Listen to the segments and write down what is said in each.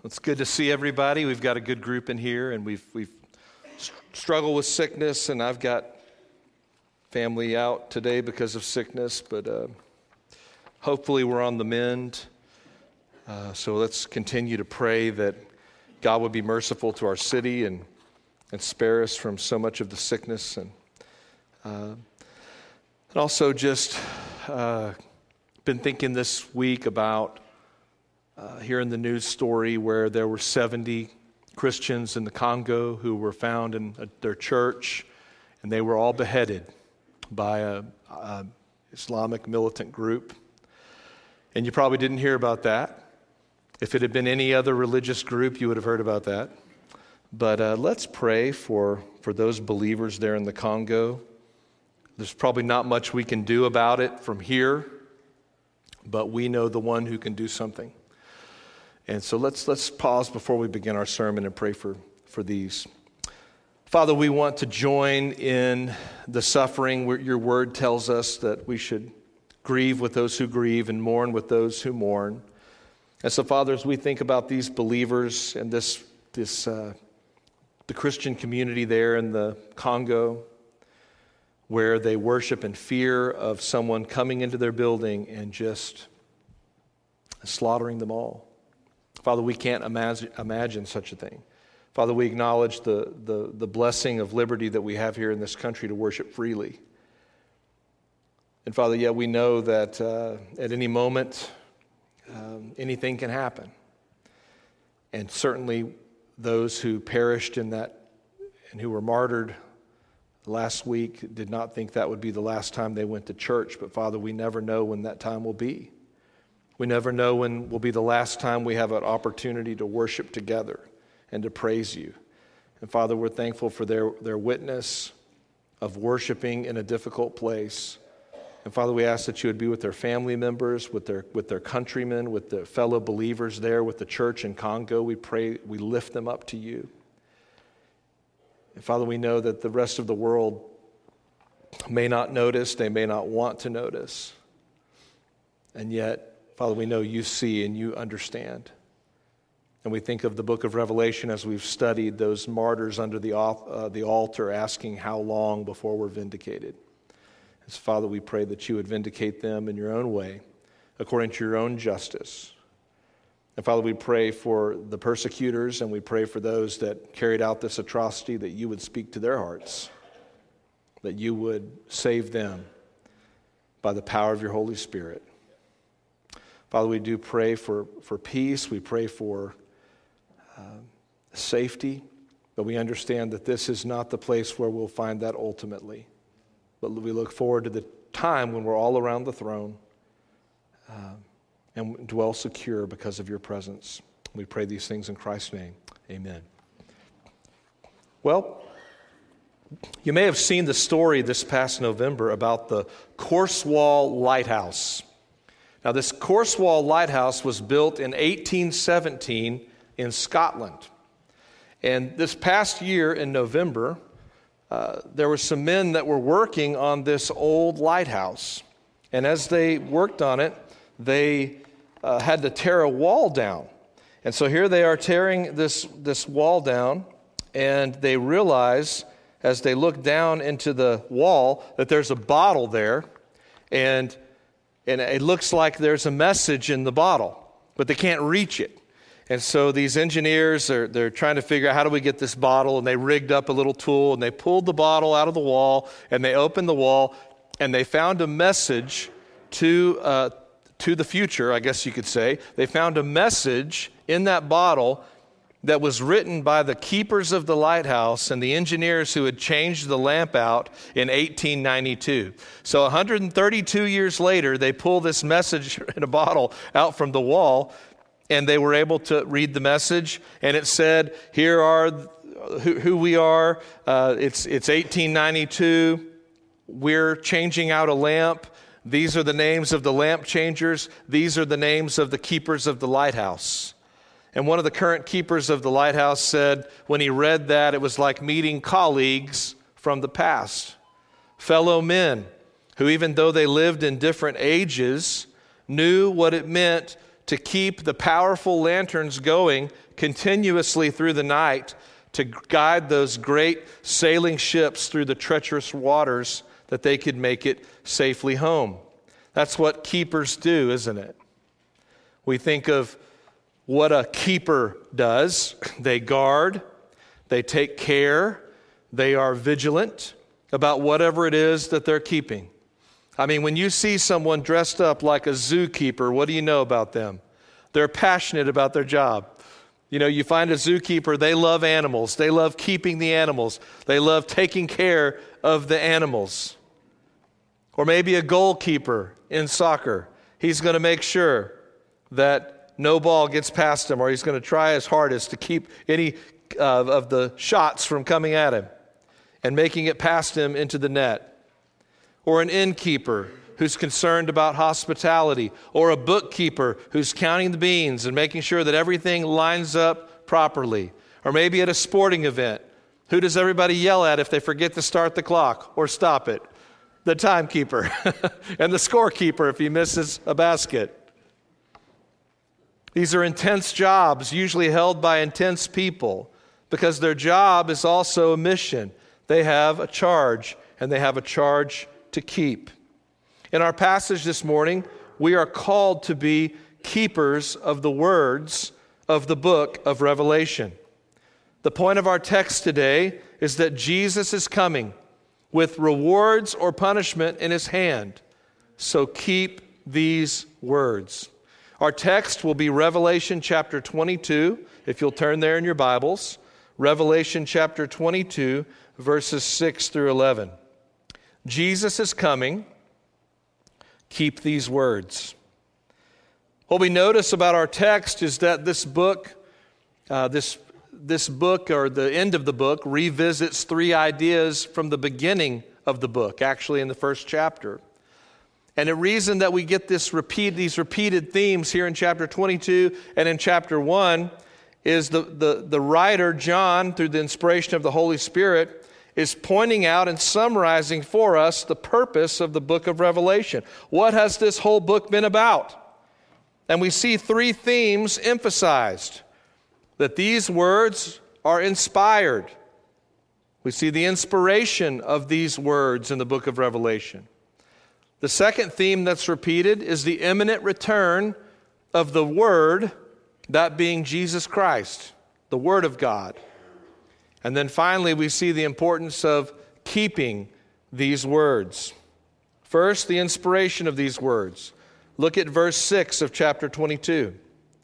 It's good to see everybody. We've got a good group in here, and we've struggled with sickness, and I've got family out today because of sickness, but hopefully we're on the mend. So let's continue to pray that God would be merciful to our city and spare us from so much of the sickness. And also just been thinking this week about hearing the news story where there were 70 Christians in the Congo who were found in their church, and they were all beheaded by a Islamic militant group. And you probably didn't hear about that. If it had been any other religious group, you would have heard about that. But let's pray for those believers there in the Congo. There's probably not much we can do about it from here, but we know the one who can do something. And so let's pause before we begin our sermon and pray for these. Father, we want to join in the suffering. Your word tells us that we should grieve with those who grieve and mourn with those who mourn. And so, Father, as we think about these believers and the Christian community there in the Congo, where they worship in fear of someone coming into their building and just slaughtering them all. Father, we can't imagine such a thing. Father, we acknowledge the blessing of liberty that we have here in this country to worship freely. And Father, yet we know that at any moment, anything can happen. And certainly those who perished in that and who were martyred last week did not think that would be the last time they went to church. But Father, we never know when that time will be. We never know when will be the last time we have an opportunity to worship together and to praise you. And Father, we're thankful for their witness of worshiping in a difficult place. And Father, we ask that you would be with their family members, with their countrymen, with the fellow believers there, with the church in Congo. We pray, we lift them up to you. And Father, we know that the rest of the world may not notice, they may not want to notice. And yet, Father, we know you see and you understand. And we think of the book of Revelation as we've studied those martyrs under the altar asking how long before we're vindicated. And so, Father, we pray that you would vindicate them in your own way, according to your own justice. And Father, we pray for the persecutors and we pray for those that carried out this atrocity, that you would speak to their hearts, that you would save them by the power of your Holy Spirit. Father, we do pray for peace. We pray for safety. But we understand that this is not the place where we'll find that ultimately. But we look forward to the time when we're all around the throne and dwell secure because of your presence. We pray these things in Christ's name. Amen. Well, you may have seen the story this past November about the Corsewall Lighthouse. Now, this Corsewall Lighthouse was built in 1817 in Scotland. And this past year in November, there were some men that were working on this old lighthouse. And as they worked on it, they had to tear a wall down. And so here they are tearing this wall down, and they realize, as they look down into the wall, that there's a bottle there, and it looks like there's a message in the bottle, but they can't reach it. And so these engineers, they're trying to figure out how do we get this bottle, and they rigged up a little tool, and they pulled the bottle out of the wall, and they opened the wall, and they found a message to the future, I guess you could say. They found a message in that bottle that was written by the keepers of the lighthouse and the engineers who had changed the lamp out in 1892. So 132 years later, they pull this message in a bottle out from the wall, and they were able to read the message, and it said, here are who we are. It's 1892. We're changing out a lamp. These are the names of the lamp changers. These are the names of the keepers of the lighthouse. And one of the current keepers of the lighthouse said when he read that, it was like meeting colleagues from the past, fellow men who, even though they lived in different ages, knew what it meant to keep the powerful lanterns going continuously through the night to guide those great sailing ships through the treacherous waters that they could make it safely home. That's what keepers do, isn't it? We think of what a keeper does. They guard, they take care, they are vigilant about whatever it is that they're keeping. I mean, when you see someone dressed up like a zookeeper, what do you know about them? They're passionate about their job. You know, you find a zookeeper, they love animals. They love keeping the animals. They love taking care of the animals. Or maybe a goalkeeper in soccer. He's going to make sure that no ball gets past him, or he's going to try his hardest to keep any of the shots from coming at him and making it past him into the net. Or an innkeeper who's concerned about hospitality, or a bookkeeper who's counting the beans and making sure that everything lines up properly. Or maybe at a sporting event, who does everybody yell at if they forget to start the clock or stop it? The timekeeper and the scorekeeper if he misses a basket. These are intense jobs, usually held by intense people, because their job is also a mission. They have a charge, and they have a charge to keep. In our passage this morning, we are called to be keepers of the words of the book of Revelation. The point of our text today is that Jesus is coming with rewards or punishment in his hand. So keep these words. Our text will be Revelation chapter 22, if you'll turn there in your Bibles. Revelation chapter 22, verses 6 through 11. Jesus is coming. Keep these words. What we notice about our text is that this book, this book, or the end of the book, revisits three ideas from the beginning of the book, actually in the first chapter. And the reason that we get these repeated themes here in chapter 22 and in chapter 1 is the writer, John, through the inspiration of the Holy Spirit, is pointing out and summarizing for us the purpose of the book of Revelation. What has this whole book been about? And we see three themes emphasized. That these words are inspired. We see the inspiration of these words in the book of Revelation. The second theme that's repeated is the imminent return of the Word, that being Jesus Christ, the Word of God. And then finally, we see the importance of keeping these words. First, the inspiration of these words. Look at verse 6 of chapter 22.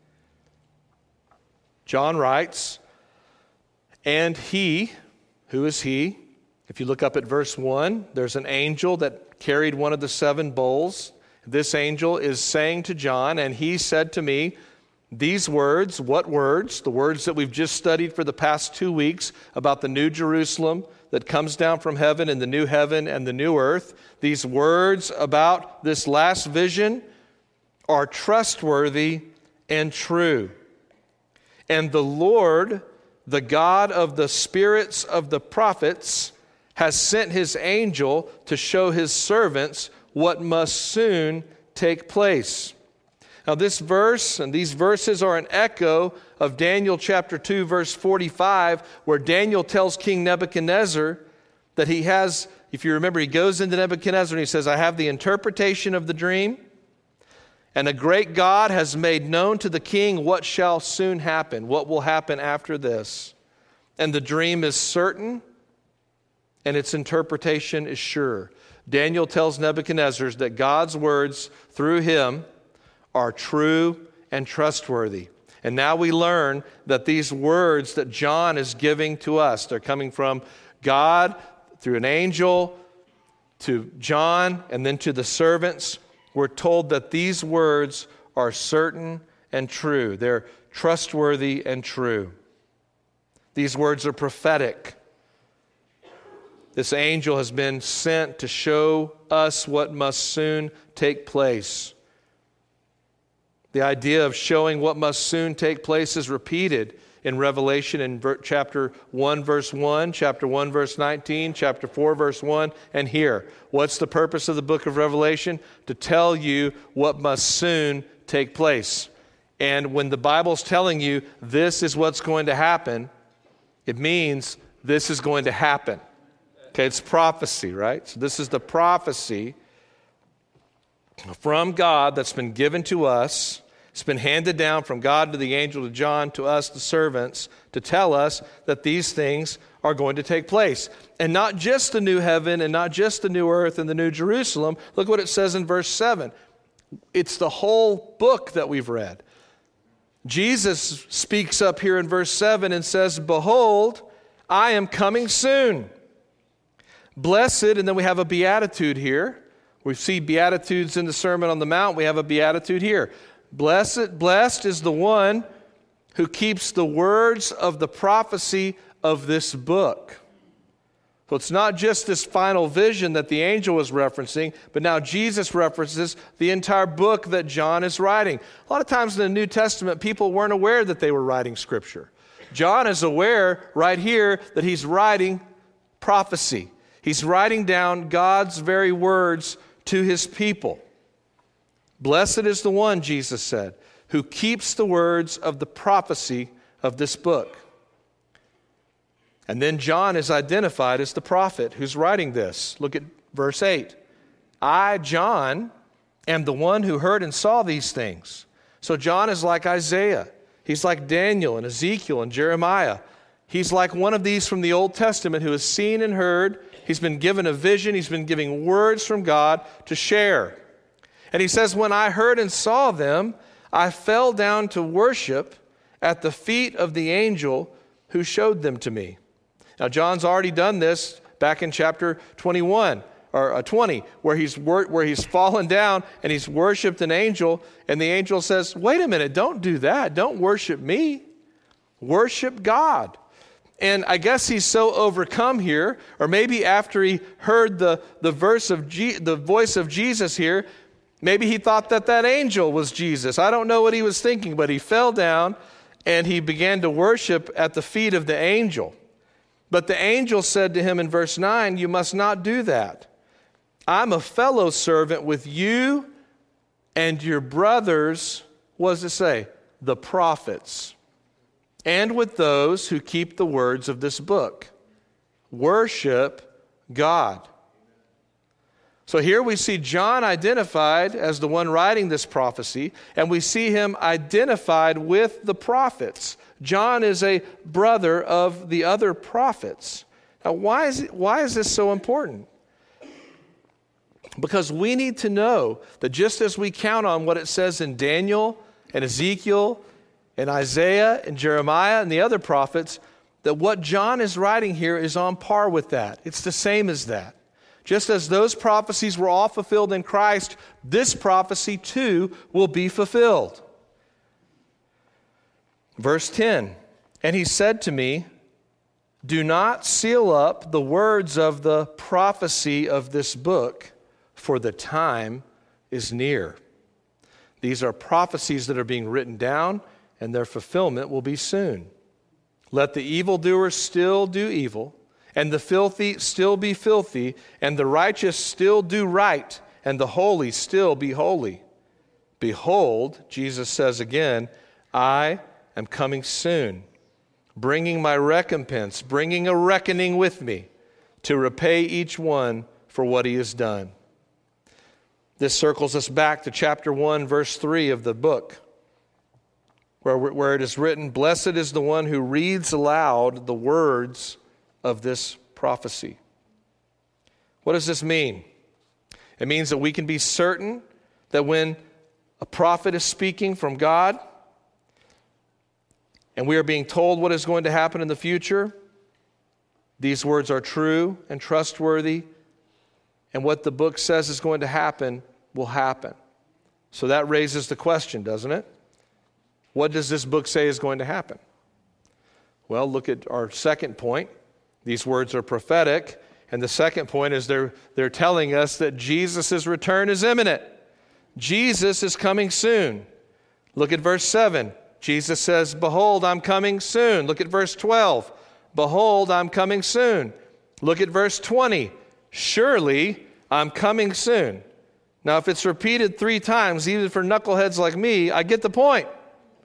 John writes, and he, who is he? If you look up at verse 1, there's an angel that carried one of the seven bowls. This angel is saying to John, and he said to me, these words, what words? The words that we've just studied for the past 2 weeks about the new Jerusalem that comes down from heaven and the new heaven and the new earth. These words about this last vision are trustworthy and true. And the Lord, the God of the spirits of the prophets, has sent his angel to show his servants what must soon take place. Now this verse and these verses are an echo of Daniel chapter 2, verse 45, where Daniel tells King Nebuchadnezzar that he has, if you remember, he goes into Nebuchadnezzar and he says, I have the interpretation of the dream, and a great God has made known to the king what shall soon happen, what will happen after this. And the dream is certain, and its interpretation is sure. Daniel tells Nebuchadnezzar that God's words through him are true and trustworthy. And now we learn that these words that John is giving to us, they're coming from God through an angel to John and then to the servants. We're told that these words are certain and true. They're trustworthy and true. These words are prophetic. This angel has been sent to show us what must soon take place. The idea of showing what must soon take place is repeated in Revelation in chapter 1, verse 1, chapter 1, verse 19, chapter 4, verse 1, and here. What's the purpose of the book of Revelation? To tell you what must soon take place. And when the Bible's telling you this is what's going to happen, it means this is going to happen. Okay, it's prophecy, right? So this is the prophecy from God that's been given to us. It's been handed down from God to the angel to John to us, the servants, to tell us that these things are going to take place. And not just the new heaven and not just the new earth and the new Jerusalem. Look what it says in verse 7. It's the whole book that we've read. Jesus speaks up here in verse 7 and says, "Behold, I am coming soon. Blessed," and then we have a beatitude here. We see beatitudes in the Sermon on the Mount. We have a beatitude here. Blessed is the one who keeps the words of the prophecy of this book. So it's not just this final vision that the angel was referencing, but now Jesus references the entire book that John is writing. A lot of times in the New Testament, people weren't aware that they were writing Scripture. John is aware right here that he's writing prophecy. He's writing down God's very words to his people. Blessed is the one, Jesus said, who keeps the words of the prophecy of this book. And then John is identified as the prophet who's writing this. Look at verse 8. I, John, am the one who heard and saw these things. So John is like Isaiah. He's like Daniel and Ezekiel and Jeremiah. He's like one of these from the Old Testament who has seen and heard. He's been given a vision. He's been giving words from God to share. And he says, when I heard and saw them, I fell down to worship at the feet of the angel who showed them to me. Now, John's already done this back in chapter 21 or 20, where he's fallen down and he's worshiped an angel, and the angel says, "Wait a minute, don't do that. Don't worship me. Worship God." And I guess he's so overcome here, or maybe after he heard the voice of Jesus here, maybe he thought that angel was Jesus. I don't know what he was thinking, but he fell down and he began to worship at the feet of the angel. But the angel said to him in verse 9, "You must not do that. I'm a fellow servant with you and your brothers," what does it say? "The prophets, and with those who keep the words of this book. Worship God." So here we see John identified as the one writing this prophecy, and we see him identified with the prophets. John is a brother of the other prophets. Now, why is this so important? Because we need to know that just as we count on what it says in Daniel and Ezekiel and Isaiah and Jeremiah and the other prophets, that what John is writing here is on par with that. It's the same as that. Just as those prophecies were all fulfilled in Christ, this prophecy too will be fulfilled. Verse 10, and he said to me, "Do not seal up the words of the prophecy of this book, for the time is near." These are prophecies that are being written down, and their fulfillment will be soon. "Let the evildoer still do evil, and the filthy still be filthy, and the righteous still do right, and the holy still be holy. Behold," Jesus says again, "I am coming soon, bringing my recompense, bringing a reckoning with me, to repay each one for what he has done." This circles us back to chapter 1, verse 3 of the book, where it is written, "Blessed is the one who reads aloud the words of this prophecy." What does this mean? It means that we can be certain that when a prophet is speaking from God, and we are being told what is going to happen in the future, these words are true and trustworthy, and what the book says is going to happen will happen. So that raises the question, doesn't it? What does this book say is going to happen? Well, look at our second point. These words are prophetic, and the second point is they're telling us that Jesus' return is imminent. Jesus is coming soon. Look at verse 7. Jesus says, "Behold, I'm coming soon." Look at verse 12. "Behold, I'm coming soon." Look at verse 20. "Surely I'm coming soon." Now, if it's repeated 3 times, even for knuckleheads like me, I get the point.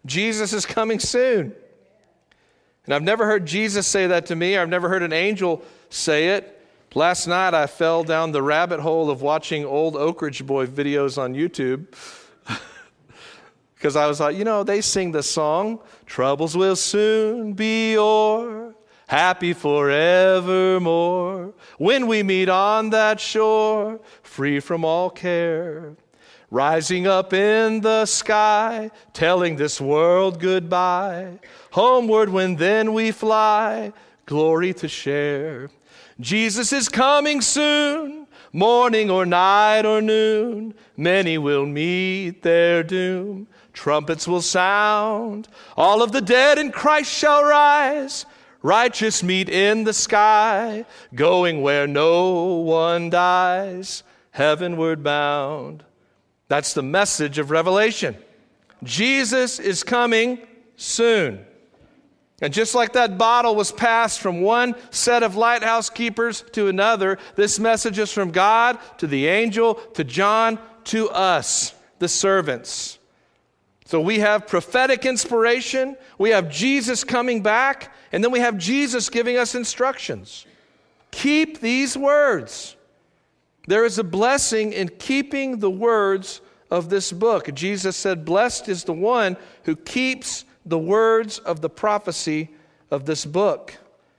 Jesus is coming soon. And I've never heard Jesus say that to me. I've never heard an angel say it. Last night I fell down the rabbit hole of watching old Oak Ridge Boy videos on YouTube because I was like, they sing the song, troubles will soon be o'er, happy forevermore, when we meet on that shore, free from all care. Rising up in the sky, telling this world goodbye, homeward when then we fly, glory to share. Jesus is coming soon, morning or night or noon, many will meet their doom. Trumpets will sound, all of the dead in Christ shall rise, righteous meet in the sky, going where no one dies, heavenward bound. That's the message of Revelation. Jesus is coming soon. And just like that bottle was passed from one set of lighthouse keepers to another, this message is from God to the angel, to John, to us, the servants. So we have prophetic inspiration, we have Jesus coming back, and then we have Jesus giving us instructions. Keep these words. There is a blessing in keeping the words of this book. Jesus said, blessed is the one who keeps the words of the prophecy of this book.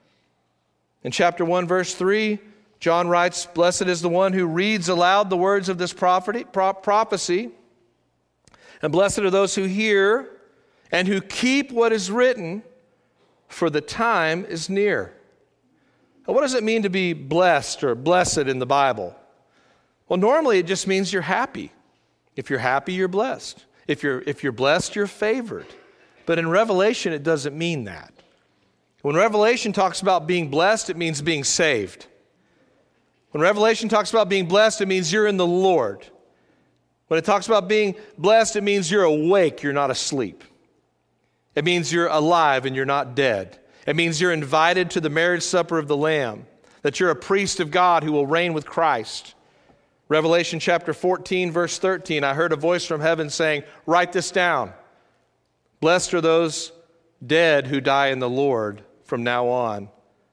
In chapter 1, verse 3, John writes, blessed is the one who reads aloud the words of this prophecy, and blessed are those who hear and who keep what is written, for the time is near. Now, what does it mean to be blessed or blessed in the Bible? Well, normally it just means you're happy. If you're happy, you're blessed. If you're blessed, you're favored. But in Revelation, it doesn't mean that. When Revelation talks about being blessed, it means being saved. When Revelation talks about being blessed, it means you're in the Lord. When it talks about being blessed, it means you're awake, you're not asleep. It means you're alive and you're not dead. It means you're invited to the marriage supper of the Lamb, that you're a priest of God who will reign with Christ. Revelation chapter 14, verse 13, I heard a voice from heaven saying, write this down. Blessed are those dead who die in the Lord from now on.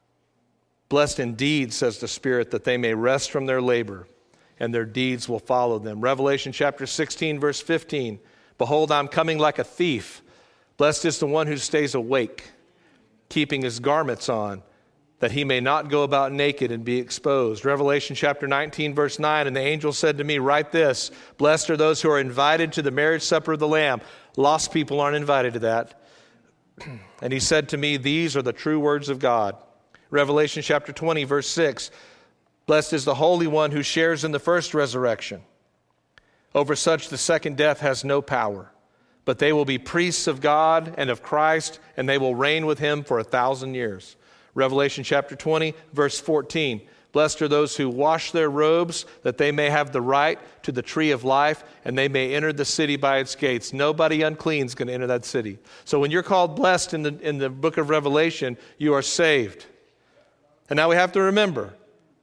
Blessed indeed, says the Spirit, that they may rest from their labor, and their deeds will follow them. Revelation chapter 16, verse 15, behold, I'm coming like a thief. Blessed is the one who stays awake, keeping his garments on, that he may not go about naked and be exposed. Revelation chapter 19, verse 9, and the angel said to me, write this, blessed are those who are invited to the marriage supper of the Lamb. Lost people aren't invited to that. And he said to me, these are the true words of God. Revelation chapter 20, verse 6, blessed is the Holy One who shares in the first resurrection. Over such the second death has no power, but they will be priests of God and of Christ, and they will reign with him for 1,000 years. Revelation chapter 20, verse 14. Blessed are those who wash their robes, that they may have the right to the tree of life, and they may enter the city by its gates. Nobody unclean is going to enter that city. So when you're called blessed in the book of Revelation, you are saved. And now we have to remember,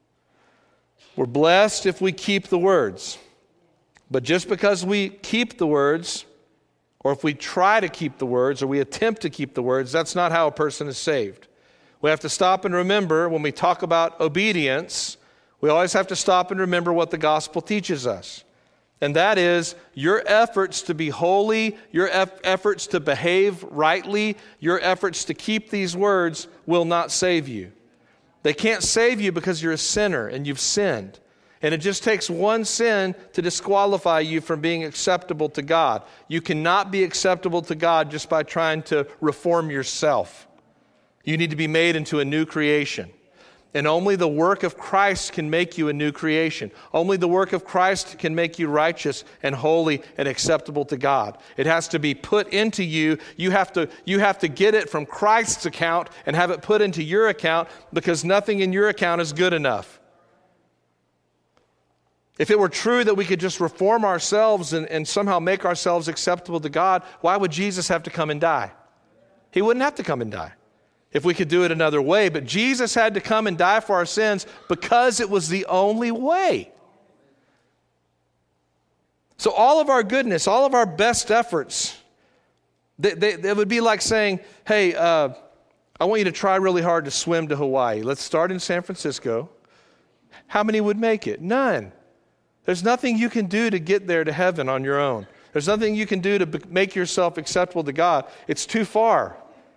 we're blessed if we keep the words. But just because we keep the words, or if we try to keep the words, or we attempt to keep the words, that's not how a person is saved. We have to stop and remember when we talk about obedience, we always have to stop and remember what the gospel teaches us. And that is your efforts to be holy, your efforts to behave rightly, your efforts to keep these words will not save you. They can't save you because you're a sinner and you've sinned. And it just takes one sin to disqualify you from being acceptable to God. You cannot be acceptable to God just by trying to reform yourself. You need to be made into a new creation. And only the work of Christ can make you a new creation. Only the work of Christ can make you righteous and holy and acceptable to God. It has to be put into you. You have to get it from Christ's account and have it put into your account, because nothing in your account is good enough. If it were true that we could just reform ourselves and somehow make ourselves acceptable to God, why would Jesus have to come and die? He wouldn't have to come and die if we could do it another way. But Jesus had to come and die for our sins because it was the only way. So all of our goodness, all of our best efforts, They would be like saying, hey, I want you to try really hard to swim to Hawaii. Let's start in San Francisco. How many would make it? None. There's nothing you can do to get there to heaven on your own. There's nothing you can do to make yourself acceptable to God. It's too far.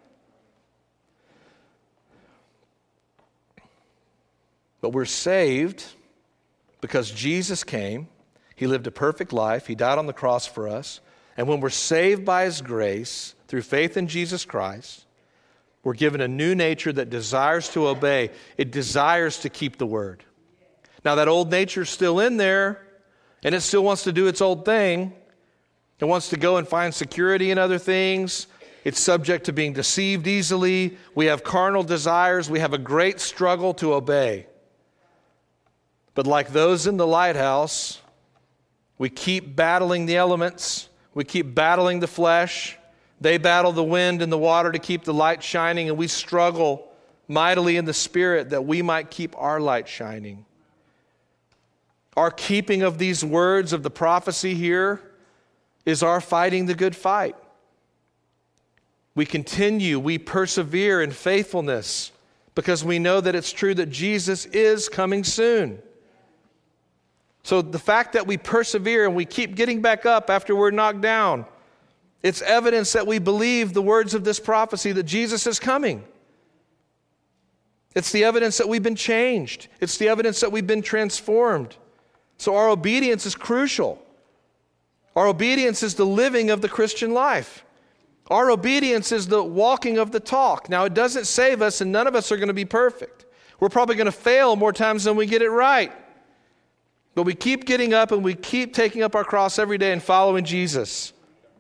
But we're saved because Jesus came. He lived a perfect life. He died on the cross for us. And when we're saved by His grace through faith in Jesus Christ, we're given a new nature that desires to obey. It desires to keep the word. Now, that old nature's still in there, and it still wants to do its old thing. It wants to go and find security in other things. It's subject to being deceived easily. We have carnal desires. We have a great struggle to obey. But like those in the lighthouse, we keep battling the elements. We keep battling the flesh. They battle the wind and the water to keep the light shining, and we struggle mightily in the Spirit that we might keep our light shining. Our keeping of these words of the prophecy here is our fighting the good fight. We continue, we persevere in faithfulness because we know that it's true that Jesus is coming soon. So the fact that we persevere and we keep getting back up after we're knocked down, it's evidence that we believe the words of this prophecy that Jesus is coming. It's the evidence that we've been changed. It's the evidence that we've been transformed. So our obedience is crucial. Our obedience is the living of the Christian life. Our obedience is the walking of the talk. Now, it doesn't save us, and none of us are going to be perfect. We're probably going to fail more times than we get it right. But we keep getting up and we keep taking up our cross every day and following Jesus.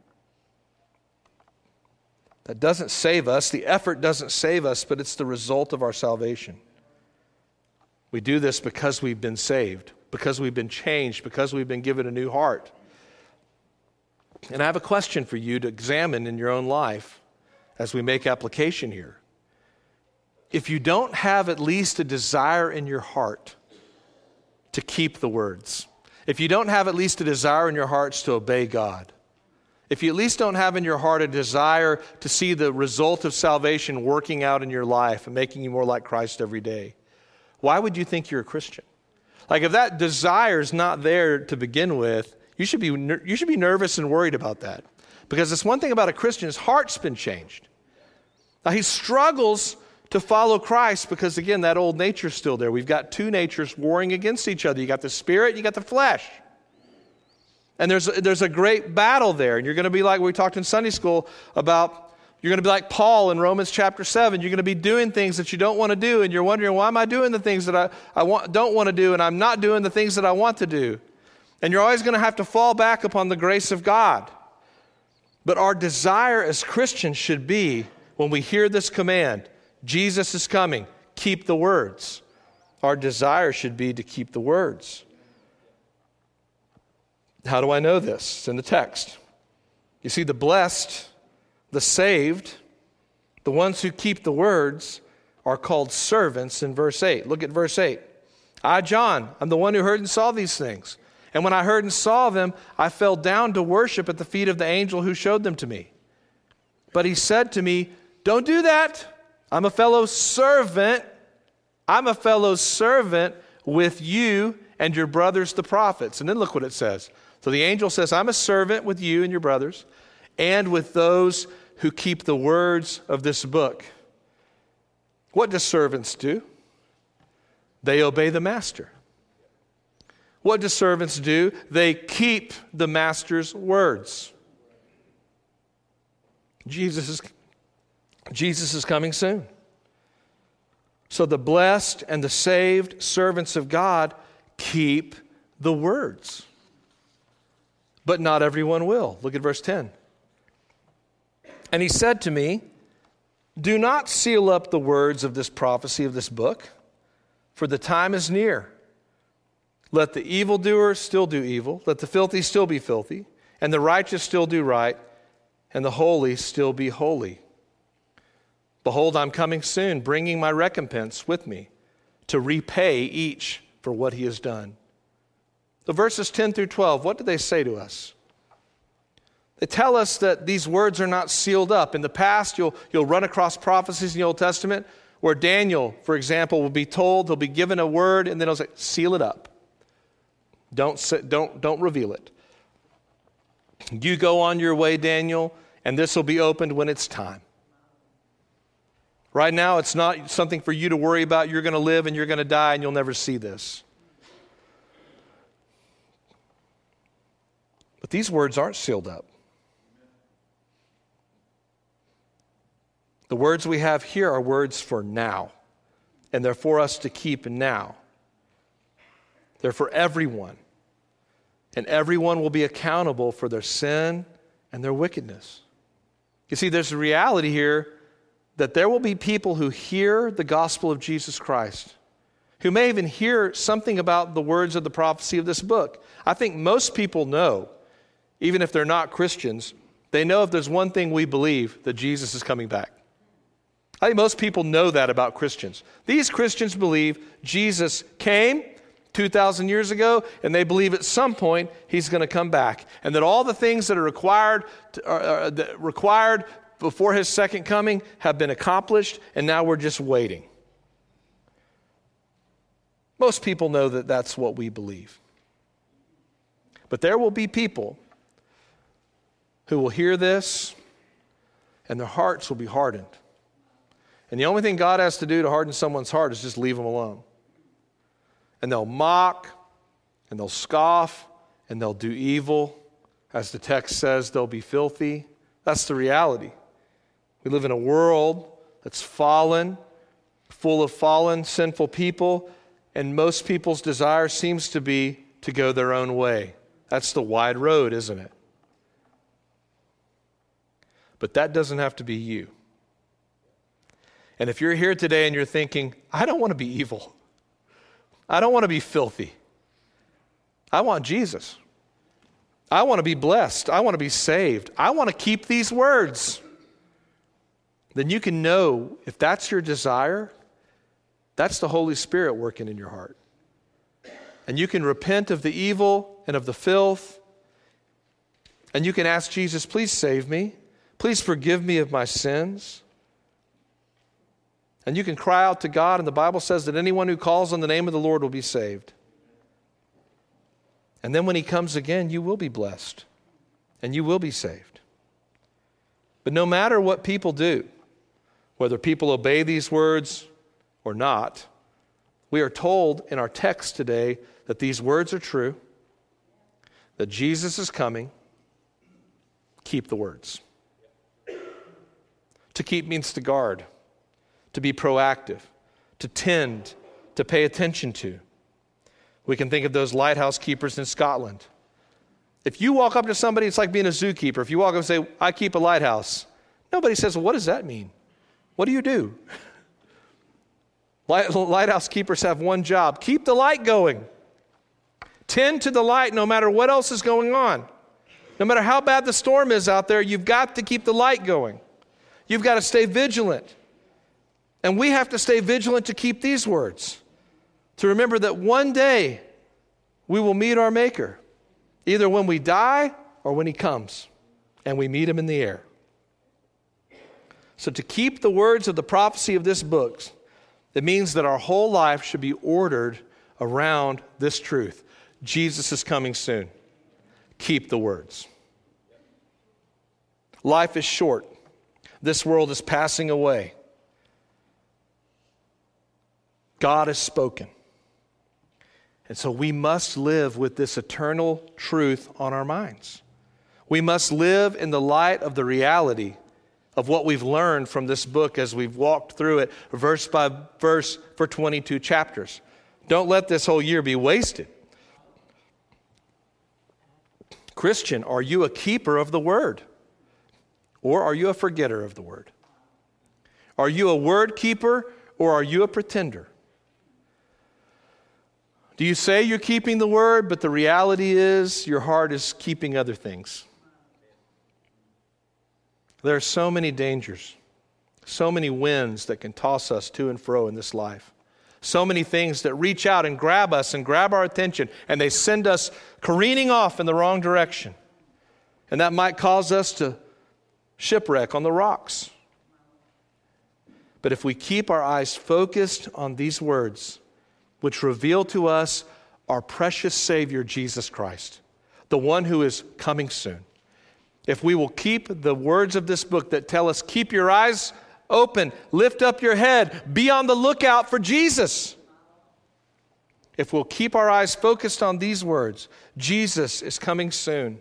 That doesn't save us. The effort doesn't save us, but it's the result of our salvation. We do this because we've been saved, because we've been changed, because we've been given a new heart. And I have a question for you to examine in your own life as we make application here. If you don't have at least a desire in your heart to keep the words, if you don't have at least a desire in your hearts to obey God, if you at least don't have in your heart a desire to see the result of salvation working out in your life and making you more like Christ every day, why would you think you're a Christian? Like if that desire is not there to begin with, you should be nervous and worried about that. Because it's one thing about a Christian, his heart's been changed. Now he struggles to follow Christ because, again, that old nature's still there. We've got two natures warring against each other. You got the spirit, you got the flesh. And there's a great battle there. And you're going to be like we talked in Sunday school about, you're going to be like Paul in Romans chapter 7. You're going to be doing things that you don't want to do. And you're wondering, why am I doing the things that I don't want to do? And I'm not doing the things that I want to do. And you're always going to have to fall back upon the grace of God. But our desire as Christians should be, when we hear this command, Jesus is coming, keep the words. Our desire should be to keep the words. How do I know this? It's in the text. You see, the blessed, the saved, the ones who keep the words are called servants in verse 8. Look at verse 8. I, John, I'm the one who heard and saw these things. And when I heard and saw them, I fell down to worship at the feet of the angel who showed them to me. But he said to me, don't do that. I'm a fellow servant. I'm a fellow servant with you and your brothers, the prophets. And then look what it says. So the angel says, I'm a servant with you and your brothers and with those who keep the words of this book. What do servants do? They obey the master. What do servants do? They keep the master's words. Jesus is coming soon. So the blessed and the saved servants of God keep the words. But not everyone will. Look at verse 10. And he said to me, do not seal up the words of this prophecy of this book, for the time is near. Let the evildoer still do evil, let the filthy still be filthy, and the righteous still do right, and the holy still be holy. Behold, I'm coming soon, bringing my recompense with me to repay each for what he has done. The verses 10 through 12, what do they say to us? They tell us that these words are not sealed up. In the past, you'll run across prophecies in the Old Testament where Daniel, for example, will be told, he'll be given a word, and then he'll say, seal it up. Don't reveal it. You go on your way, Daniel, and this will be opened when it's time. Right now, it's not something for you to worry about. You're going to live and you're going to die and you'll never see this. But these words aren't sealed up. The words we have here are words for now, and they're for us to keep now. They're for everyone, and everyone will be accountable for their sin and their wickedness. You see, there's a reality here that there will be people who hear the gospel of Jesus Christ, who may even hear something about the words of the prophecy of this book. I think most people know, even if they're not Christians, they know if there's one thing we believe, that Jesus is coming back. I think most people know that about Christians. These Christians believe Jesus came 2,000 years ago, and they believe at some point he's going to come back, and that all the things that are required before his second coming have been accomplished, and now we're just waiting. Most people know that that's what we believe. But there will be people who will hear this, and their hearts will be hardened. And the only thing God has to do to harden someone's heart is just leave them alone. And they'll mock, and they'll scoff, and they'll do evil. As the text says, they'll be filthy. That's the reality. We live in a world that's fallen, full of fallen, sinful people, and most people's desire seems to be to go their own way. That's the wide road, isn't it? But that doesn't have to be you. And if you're here today and you're thinking, I don't want to be evil. I don't want to be filthy. I want Jesus. I want to be blessed. I want to be saved. I want to keep these words. Then you can know if that's your desire, that's the Holy Spirit working in your heart. And you can repent of the evil and of the filth. And you can ask Jesus, please save me. Please forgive me of my sins. And you can cry out to God, and the Bible says that anyone who calls on the name of the Lord will be saved. And then when he comes again, you will be blessed, and you will be saved. But no matter what people do, whether people obey these words or not, we are told in our text today that these words are true, that Jesus is coming. Keep the words. To keep means to guard, to be proactive, to tend, to pay attention to. We can think of those lighthouse keepers in Scotland. If you walk up to somebody, it's like being a zookeeper. If you walk up and say, I keep a lighthouse, nobody says, well, what does that mean? What do you do? Lighthouse keepers have one job. Keep the light going. Tend to the light no matter what else is going on. No matter how bad the storm is out there, you've got to keep the light going. You've got to stay vigilant. And we have to stay vigilant to keep these words. To remember that one day we will meet our Maker. Either when we die or when he comes. And we meet him in the air. So to keep the words of the prophecy of this book, it means that our whole life should be ordered around this truth. Jesus is coming soon. Keep the words. Life is short. This world is passing away. God has spoken. And so we must live with this eternal truth on our minds. We must live in the light of the reality of what we've learned from this book as we've walked through it verse by verse for 22 chapters. Don't let this whole year be wasted. Christian, are you a keeper of the word? Or are you a forgetter of the word? Are you a word keeper or are you a pretender? Do you say you're keeping the word, but the reality is your heart is keeping other things? There are so many dangers, so many winds that can toss us to and fro in this life. So many things that reach out and grab us and grab our attention, and they send us careening off in the wrong direction. And that might cause us to shipwreck on the rocks. But if we keep our eyes focused on these words, which reveal to us our precious Savior, Jesus Christ, the one who is coming soon, if we will keep the words of this book that tell us, keep your eyes open, lift up your head, be on the lookout for Jesus. If we'll keep our eyes focused on these words, Jesus is coming soon,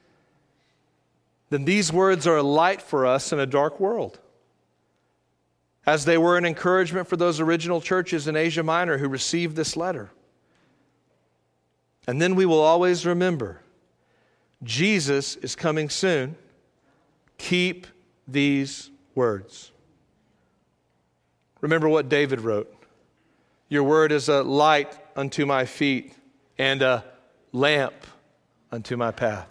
then these words are a light for us in a dark world, as they were an encouragement for those original churches in Asia Minor who received this letter. And then we will always remember, Jesus is coming soon. Keep these words. Remember what David wrote. Your word is a light unto my feet and a lamp unto my path.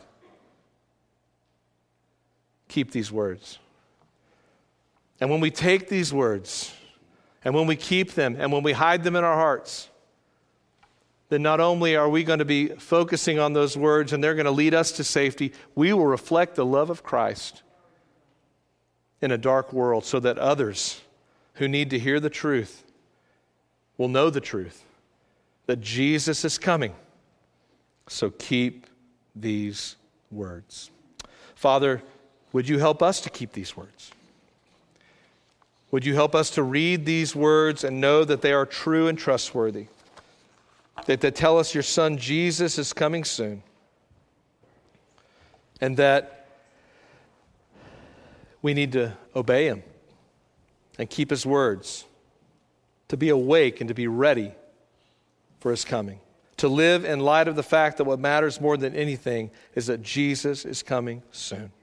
Keep these words. And when we take these words, and when we keep them, and when we hide them in our hearts, then not only are we going to be focusing on those words and they're going to lead us to safety, we will reflect the love of Christ in a dark world so that others who need to hear the truth will know the truth, that Jesus is coming. So keep these words. Father, would you help us to keep these words? Would you help us to read these words and know that they are true and trustworthy? That they tell us your Son Jesus is coming soon. And that we need to obey him and keep his words, to be awake and to be ready for his coming. To live in light of the fact that what matters more than anything is that Jesus is coming soon.